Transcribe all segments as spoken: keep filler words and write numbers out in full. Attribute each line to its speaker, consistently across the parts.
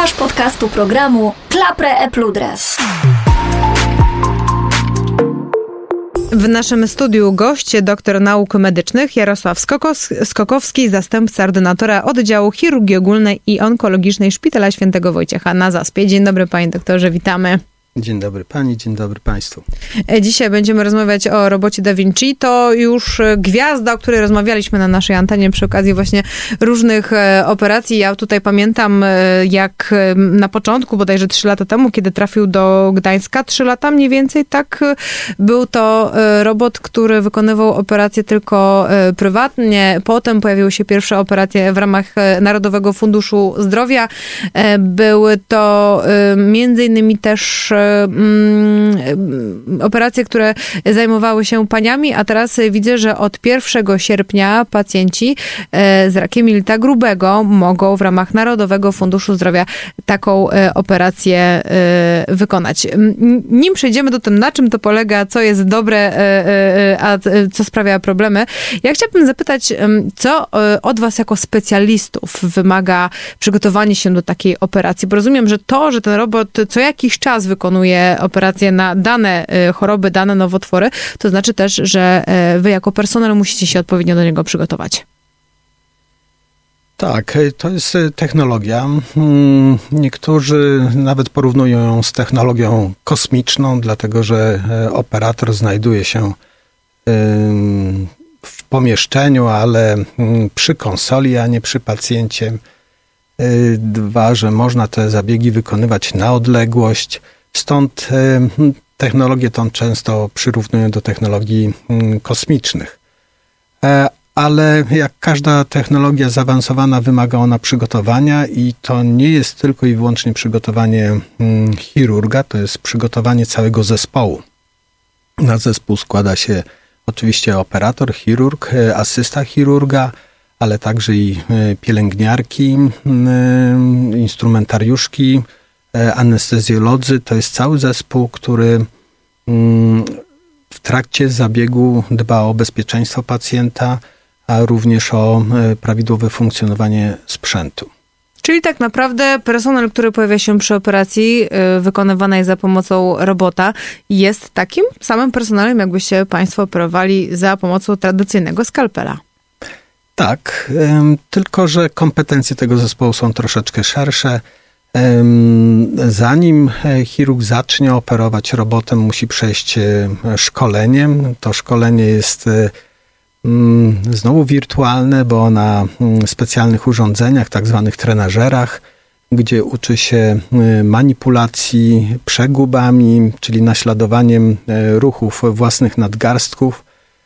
Speaker 1: Słuchasz podcastu programu Klapre e Pludres.
Speaker 2: W naszym studiu gość, doktor nauk medycznych Jarosław Skokos- Skokowski, zastępca ordynatora Oddziału Chirurgii Ogólnej i Onkologicznej Szpitala Świętego Wojciecha na Zaspie. Dzień dobry, panie doktorze, witamy.
Speaker 3: Dzień dobry pani, dzień dobry państwu.
Speaker 2: Dzisiaj będziemy rozmawiać o robocie Da Vinci. To już gwiazda, o której rozmawialiśmy na naszej antenie przy okazji właśnie różnych operacji. Ja tutaj pamiętam, jak na początku, bodajże trzy lata temu, kiedy trafił do Gdańska, trzy lata mniej więcej, tak, był to robot, który wykonywał operacje tylko prywatnie. Potem pojawiły się pierwsze operacje w ramach Narodowego Funduszu Zdrowia. Były to między innymi też operacje, które zajmowały się paniami, a teraz widzę, że od pierwszego sierpnia pacjenci z rakiem jelita grubego mogą w ramach Narodowego Funduszu Zdrowia taką operację wykonać. Nim przejdziemy do tym, na czym to polega, co jest dobre, a co sprawia problemy, ja chciałabym zapytać, co od was jako specjalistów wymaga przygotowanie się do takiej operacji? Bo rozumiem, że to, że ten robot co jakiś czas wykonuje operacje na dane choroby, dane nowotwory, to znaczy też, że wy jako personel musicie się odpowiednio do niego przygotować.
Speaker 3: Tak, to jest technologia. Niektórzy nawet porównują ją z technologią kosmiczną, dlatego że operator znajduje się w pomieszczeniu, ale przy konsoli, a nie przy pacjencie. Dwa, że można te zabiegi wykonywać na odległość. Stąd technologię tą często przyrównują do technologii kosmicznych. Ale jak każda technologia zaawansowana, wymaga ona przygotowania i to nie jest tylko i wyłącznie przygotowanie chirurga, to jest przygotowanie całego zespołu. Na zespół składa się oczywiście operator, chirurg, asysta chirurga, ale także i pielęgniarki, instrumentariuszki, anestezjolodzy. To jest cały zespół, który w trakcie zabiegu dba o bezpieczeństwo pacjenta, a również o prawidłowe funkcjonowanie sprzętu.
Speaker 2: Czyli tak naprawdę personel, który pojawia się przy operacji wykonywanej za pomocą robota, jest takim samym personelem, jakbyście państwo operowali za pomocą tradycyjnego skalpela.
Speaker 3: Tak, tylko że kompetencje tego zespołu są troszeczkę szersze. Zanim chirurg zacznie operować robotem, musi przejść szkolenie. To szkolenie jest znowu wirtualne, bo na specjalnych urządzeniach, tak zwanych trenażerach, gdzie uczy się manipulacji przegubami, czyli naśladowaniem ruchów własnych nadgarstków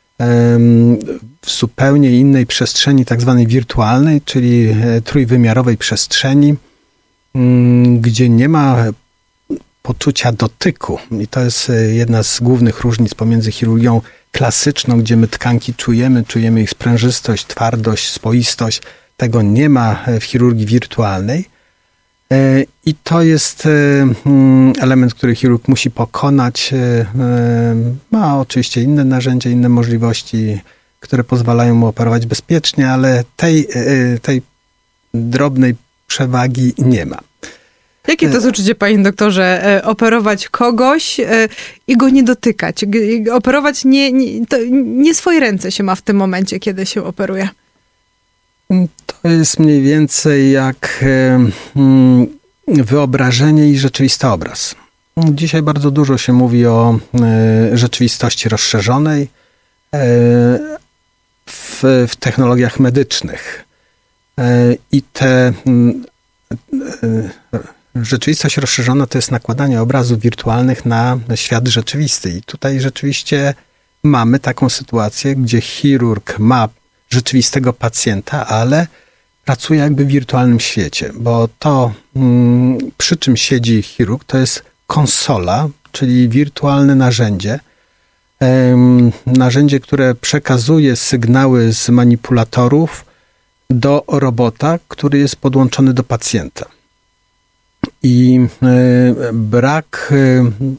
Speaker 3: w zupełnie innej przestrzeni, tak zwanej wirtualnej, czyli trójwymiarowej przestrzeni, gdzie nie ma poczucia dotyku. I to jest jedna z głównych różnic pomiędzy chirurgią klasyczną, gdzie my tkanki czujemy, czujemy ich sprężystość, twardość, spoistość. Tego nie ma w chirurgii wirtualnej. I to jest element, który chirurg musi pokonać. Ma oczywiście inne narzędzia, inne możliwości, które pozwalają mu operować bezpiecznie, ale tej, tej drobnej przewagi nie ma.
Speaker 2: Jakie to jest uczucie, panie doktorze, operować kogoś i go nie dotykać? Operować nie, nie, to nie swoje ręce się ma w tym momencie, kiedy się operuje.
Speaker 3: To jest mniej więcej jak wyobrażenie i rzeczywisty obraz. Dzisiaj bardzo dużo się mówi o rzeczywistości rozszerzonej w, w technologiach medycznych. I te rzeczywistość rozszerzona to jest nakładanie obrazów wirtualnych na świat rzeczywisty. I tutaj rzeczywiście mamy taką sytuację, gdzie chirurg ma rzeczywistego pacjenta, ale pracuje jakby w wirtualnym świecie, bo to, przy czym siedzi chirurg, to jest konsola, czyli wirtualne narzędzie. Narzędzie, które przekazuje sygnały z manipulatorów do robota, który jest podłączony do pacjenta. I brak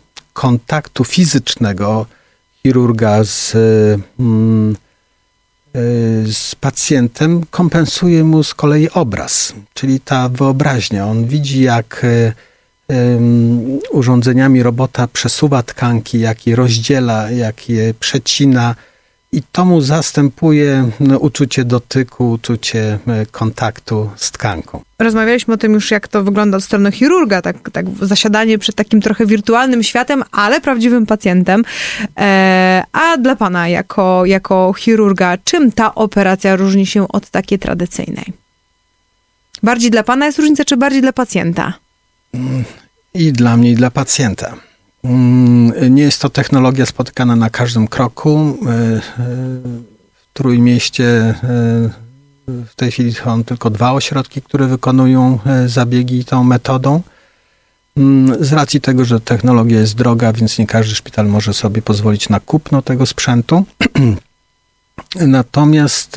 Speaker 3: kontaktu fizycznego chirurga z z pacjentem kompensuje mu z kolei obraz, czyli ta wyobraźnia. On widzi, jak um, urządzeniami robota przesuwa tkanki, jak je rozdziela, jak je przecina i to mu zastępuje no, uczucie dotyku, uczucie kontaktu z tkanką.
Speaker 2: Rozmawialiśmy o tym już, jak to wygląda od strony chirurga, tak, tak zasiadanie przed takim trochę wirtualnym światem, ale prawdziwym pacjentem. E, a dla pana, jako, jako chirurga, czym ta operacja różni się od takiej tradycyjnej? Bardziej dla pana jest różnica, czy bardziej dla pacjenta?
Speaker 3: I dla mnie, i dla pacjenta. Nie jest to technologia spotykana na każdym kroku. W Trójmieście w tej chwili są tylko dwa ośrodki, które wykonują zabiegi tą metodą. Z racji tego, że technologia jest droga, więc nie każdy szpital może sobie pozwolić na kupno tego sprzętu. Natomiast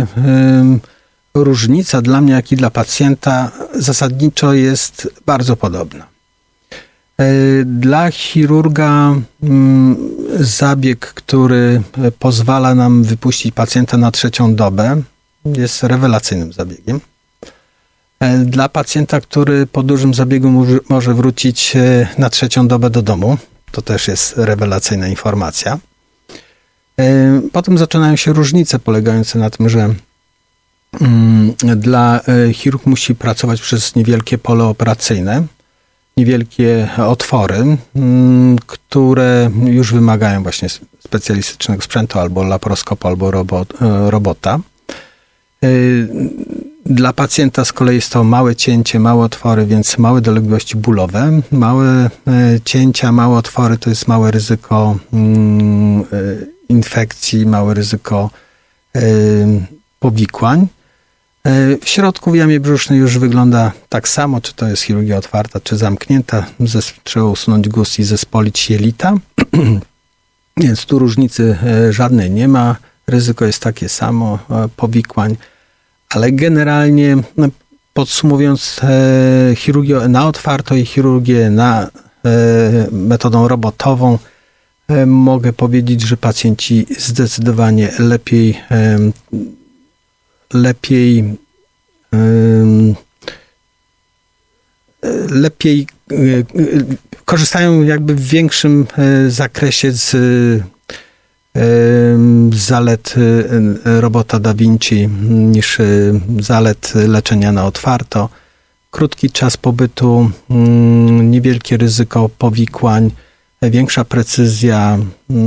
Speaker 3: różnica dla mnie, jak i dla pacjenta zasadniczo jest bardzo podobna. Dla chirurga zabieg, który pozwala nam wypuścić pacjenta na trzecią dobę, jest rewelacyjnym zabiegiem. Dla pacjenta, który po dużym zabiegu może wrócić na trzecią dobę do domu, to też jest rewelacyjna informacja. Potem zaczynają się różnice polegające na tym, że dla chirurg musi pracować przez niewielkie pole operacyjne, niewielkie otwory, które już wymagają właśnie specjalistycznego sprzętu albo laparoskopu, albo robot, robota. Dla pacjenta z kolei jest to małe cięcie, małe otwory, więc małe dolegliwości bólowe. Małe cięcia, małe otwory to jest małe ryzyko infekcji, małe ryzyko powikłań. W środku w jamie brzusznej już wygląda tak samo, czy to jest chirurgia otwarta, czy zamknięta. Trzeba usunąć guz i zespolić jelita. Więc tu różnicy żadnej nie ma. Ryzyko jest takie samo, powikłań. Ale generalnie, podsumowując, chirurgię na otwarto i chirurgię na metodą robotową, mogę powiedzieć, że pacjenci zdecydowanie lepiej lepiej lepiej korzystają jakby w większym zakresie z zalet robota Da Vinci niż zalet leczenia na otwarto. Krótki czas pobytu, niewielkie ryzyko powikłań, większa precyzja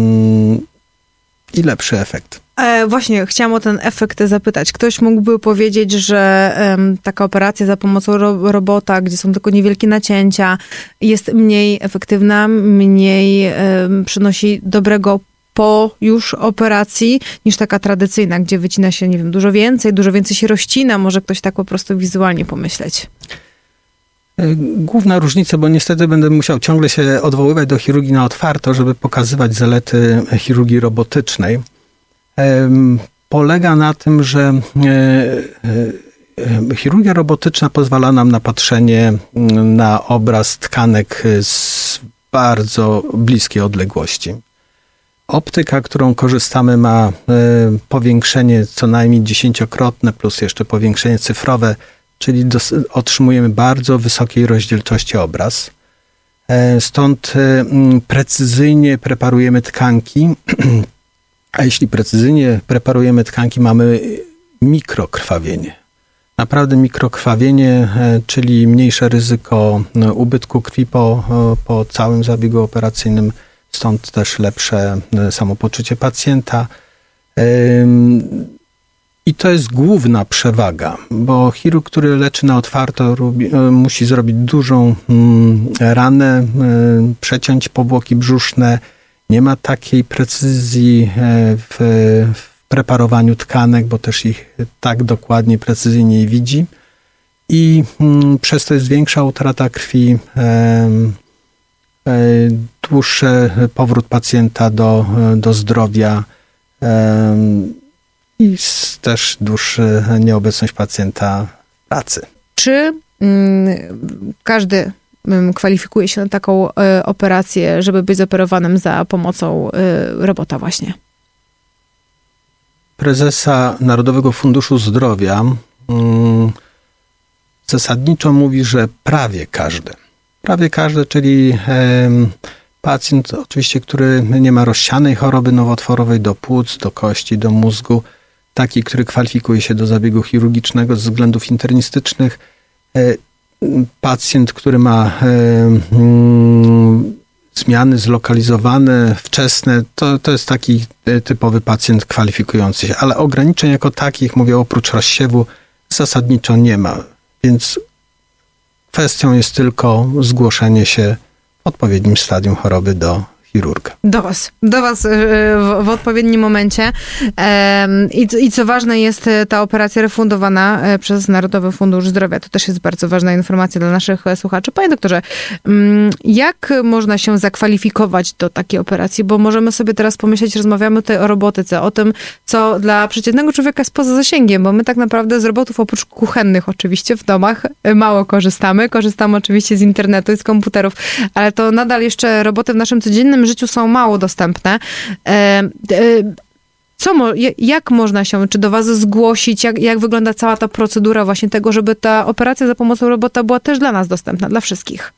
Speaker 3: i lepszy efekt.
Speaker 2: E, właśnie, chciałam o ten efekt zapytać. Ktoś mógłby powiedzieć, że um, taka operacja za pomocą ro- robota, gdzie są tylko niewielkie nacięcia, jest mniej efektywna, mniej um, przynosi dobrego po już operacji, niż taka tradycyjna, gdzie wycina się, nie wiem, dużo więcej, dużo więcej się rozcina. Może ktoś tak po prostu wizualnie pomyśleć.
Speaker 3: Główna różnica, bo niestety będę musiał ciągle się odwoływać do chirurgii na otwarto, żeby pokazywać zalety chirurgii robotycznej, polega na tym, że chirurgia robotyczna pozwala nam na patrzenie na obraz tkanek z bardzo bliskiej odległości. Optyka, którą korzystamy, ma powiększenie co najmniej dziesięciokrotne plus jeszcze powiększenie cyfrowe, czyli dos- otrzymujemy bardzo wysokiej rozdzielczości obraz. Stąd precyzyjnie preparujemy tkanki, a jeśli precyzyjnie preparujemy tkanki, mamy mikrokrwawienie. Naprawdę mikrokrwawienie, czyli mniejsze ryzyko ubytku krwi po, po całym zabiegu operacyjnym, stąd też lepsze samopoczucie pacjenta. I to jest główna przewaga, bo chirurg, który leczy na otwarto, robi, musi zrobić dużą ranę, przeciąć powłoki brzuszne. Nie ma takiej precyzji w, w preparowaniu tkanek, bo też ich tak dokładnie, precyzyjnie nie widzi. I przez to jest większa utrata krwi, dłuższy powrót pacjenta do, do zdrowia i też dłuższa nieobecność pacjenta w pracy.
Speaker 2: Czy mm, każdy kwalifikuje się na taką y, operację, żeby być zoperowanym za pomocą y, robota właśnie?
Speaker 3: prezesa Narodowego Funduszu Zdrowia zasadniczo mówi, że prawie każdy. Prawie każdy, czyli pacjent oczywiście, który nie ma rozsianej choroby nowotworowej do płuc, do kości, do mózgu, taki, który kwalifikuje się do zabiegu chirurgicznego ze względów internistycznych, pacjent, który ma zmiany zlokalizowane, wczesne, to, to jest taki typowy pacjent kwalifikujący się. Ale ograniczeń jako takich, mówię, oprócz rozsiewu, zasadniczo nie ma. Więc kwestią jest tylko zgłoszenie się w odpowiednim stadium choroby do chirurga.
Speaker 2: Do was. Do was w, w odpowiednim momencie. I, I co ważne, jest ta operacja refundowana przez Narodowy Fundusz Zdrowia. To też jest bardzo ważna informacja dla naszych słuchaczy. Panie doktorze, jak można się zakwalifikować do takiej operacji? Bo możemy sobie teraz pomyśleć, rozmawiamy tutaj o robotyce, o tym, co dla przeciętnego człowieka jest poza zasięgiem, bo my tak naprawdę z robotów, oprócz kuchennych oczywiście w domach, mało korzystamy. Korzystamy oczywiście z internetu i z komputerów, ale to nadal jeszcze roboty w naszym codziennym życiu są mało dostępne. Co, jak można się, czy do was zgłosić, jak, jak wygląda cała ta procedura właśnie tego, żeby ta operacja za pomocą robota była też dla nas dostępna, dla wszystkich?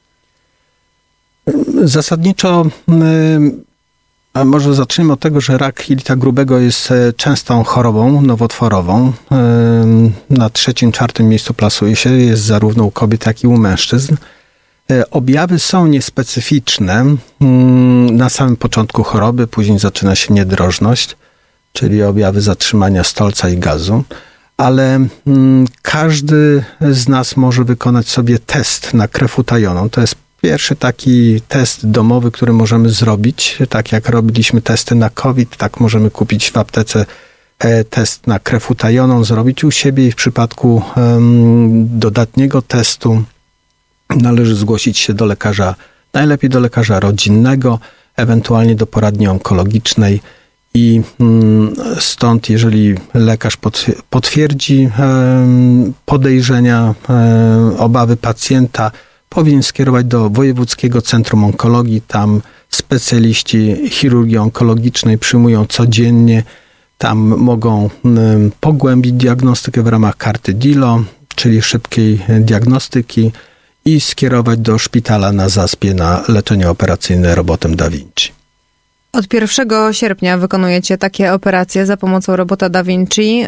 Speaker 3: Zasadniczo, a może zacznijmy od tego, że rak jelita grubego jest częstą chorobą nowotworową. Na trzecim, czwartym miejscu plasuje się, jest zarówno u kobiet, jak i u mężczyzn. Objawy są niespecyficzne na samym początku choroby, później zaczyna się niedrożność, czyli objawy zatrzymania stolca i gazu, ale każdy z nas może wykonać sobie test na krew utajoną. To jest pierwszy taki test domowy, który możemy zrobić. Tak jak robiliśmy testy na COVID, tak możemy kupić w aptece test na krew utajoną, zrobić u siebie i w przypadku dodatniego testu należy zgłosić się do lekarza, najlepiej do lekarza rodzinnego, ewentualnie do poradni onkologicznej i stąd, jeżeli lekarz potwierdzi podejrzenia, obawy pacjenta, powinien skierować do Wojewódzkiego Centrum Onkologii. Tam specjaliści chirurgii onkologicznej przyjmują codziennie. Tam mogą pogłębić diagnostykę w ramach karty D I L O, czyli szybkiej diagnostyki, i skierować do szpitala na zaspie na leczenie operacyjne robotem Da Vinci.
Speaker 2: Od pierwszego sierpnia wykonujecie takie operacje za pomocą robota Da Vinci.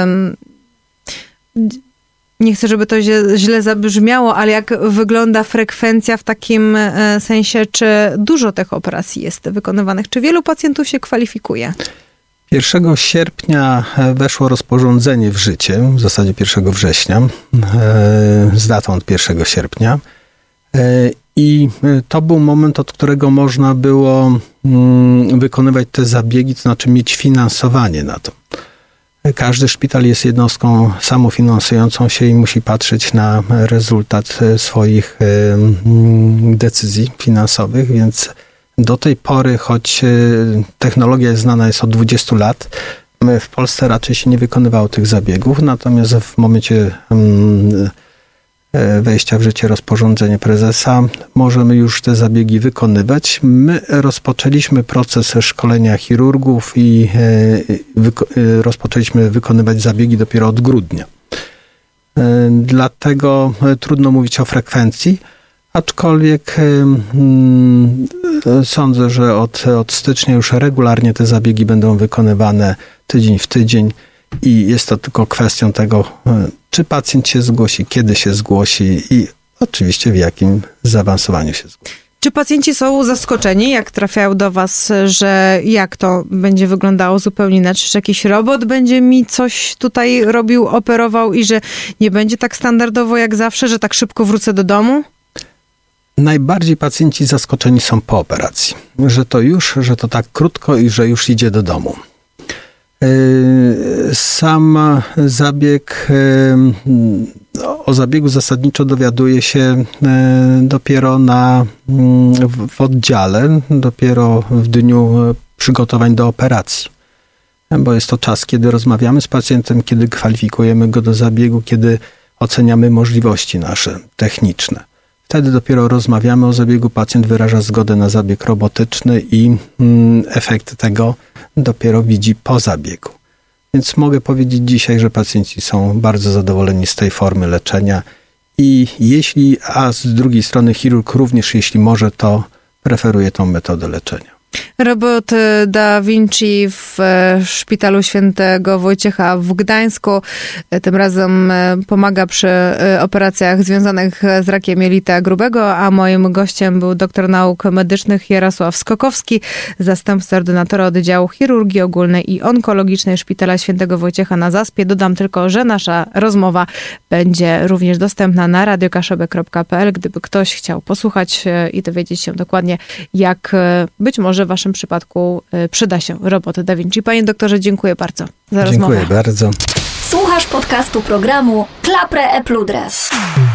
Speaker 2: Nie chcę, żeby to źle zabrzmiało, ale jak wygląda frekwencja w takim sensie, czy dużo tych operacji jest wykonywanych? Czy wielu pacjentów się kwalifikuje?
Speaker 3: pierwszego sierpnia weszło rozporządzenie w życie, w zasadzie pierwszego września, z datą od pierwszego sierpnia. I to był moment, od którego można było wykonywać te zabiegi, to znaczy mieć finansowanie na to. Każdy szpital jest jednostką samofinansującą się i musi patrzeć na rezultat swoich decyzji finansowych, więc do tej pory, choć technologia jest znana jest od dwudziestu lat, my w Polsce raczej się nie wykonywało tych zabiegów, natomiast w momencie wejścia w życie rozporządzenia prezesa możemy już te zabiegi wykonywać. My rozpoczęliśmy proces szkolenia chirurgów i wyko- rozpoczęliśmy wykonywać zabiegi dopiero od grudnia. Dlatego trudno mówić o frekwencji, aczkolwiek hmm, sądzę, że od, od stycznia już regularnie te zabiegi będą wykonywane tydzień w tydzień i jest to tylko kwestią tego, czy pacjent się zgłosi, kiedy się zgłosi i oczywiście w jakim zaawansowaniu się zgłosi.
Speaker 2: Czy pacjenci są zaskoczeni, jak trafiają do was, że jak to będzie wyglądało zupełnie inaczej, że jakiś robot będzie mi coś tutaj robił, operował i że nie będzie tak standardowo jak zawsze, że tak szybko wrócę do domu?
Speaker 3: Najbardziej pacjenci zaskoczeni są po operacji, że to już, że to tak krótko i że już idzie do domu. Sam zabieg, o zabiegu zasadniczo dowiaduje się dopiero na, w oddziale, dopiero w dniu przygotowań do operacji. Bo jest to czas, kiedy rozmawiamy z pacjentem, kiedy kwalifikujemy go do zabiegu, kiedy oceniamy możliwości nasze techniczne. Wtedy dopiero rozmawiamy o zabiegu, pacjent wyraża zgodę na zabieg robotyczny i efekt tego dopiero widzi po zabiegu. Więc mogę powiedzieć dzisiaj, że pacjenci są bardzo zadowoleni z tej formy leczenia i jeśli, a z drugiej strony chirurg również, jeśli może, to preferuje tą metodę leczenia.
Speaker 2: Robot Da Vinci w Szpitalu Świętego Wojciecha w Gdańsku. Tym razem pomaga przy operacjach związanych z rakiem jelita grubego, a moim gościem był doktor nauk medycznych Jarosław Skokowski, zastępca ordynatora oddziału chirurgii ogólnej i onkologicznej Szpitala Świętego Wojciecha na Zaspie. Dodam tylko, że nasza rozmowa będzie również dostępna na radio kaszebek kropka pe el, gdyby ktoś chciał posłuchać i dowiedzieć się dokładnie, jak być może w waszym przypadku przyda się robot Da Vinci. Panie doktorze, dziękuję bardzo za rozmowę.
Speaker 3: Dziękuję bardzo.
Speaker 1: Słuchasz podcastu programu Klapre Epludres.